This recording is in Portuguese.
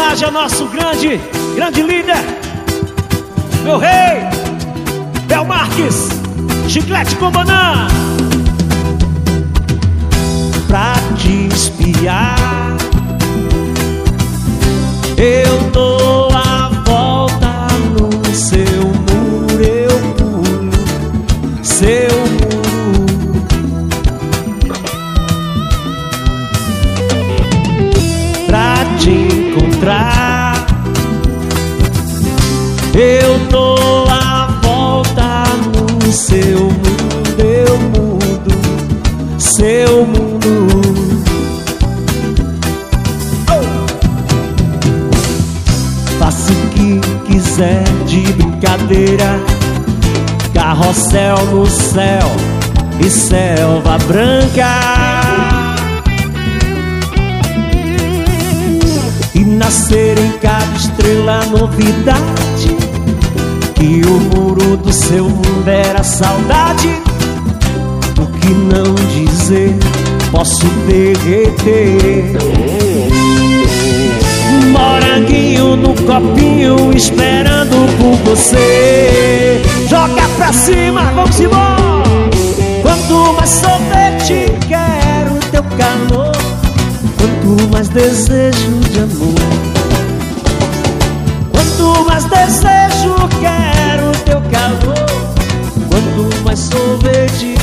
homenagem ao nosso grande líder, meu rei, Bel Marques, chiclete com banana. Pra te espiar, eu dou a volta no seu muro, eu pulo seu muro. Pra te encontrar, eu dou a volta no seu mundo, eu mudo seu mundo. Faça o que quiser de brincadeira, carrossel no céu e selva branca, e nascer em cada estrela novidade, que o muro do seu mundo era saudade. O que não dizer, posso derreter. Moranguinho no copinho, esperando por você. Joga pra cima, vamos embora. Quanto mais sorvete, quero teu calor. Quanto mais desejo de amor. Quanto mais desejo, quero teu calor. Quanto mais sorvete,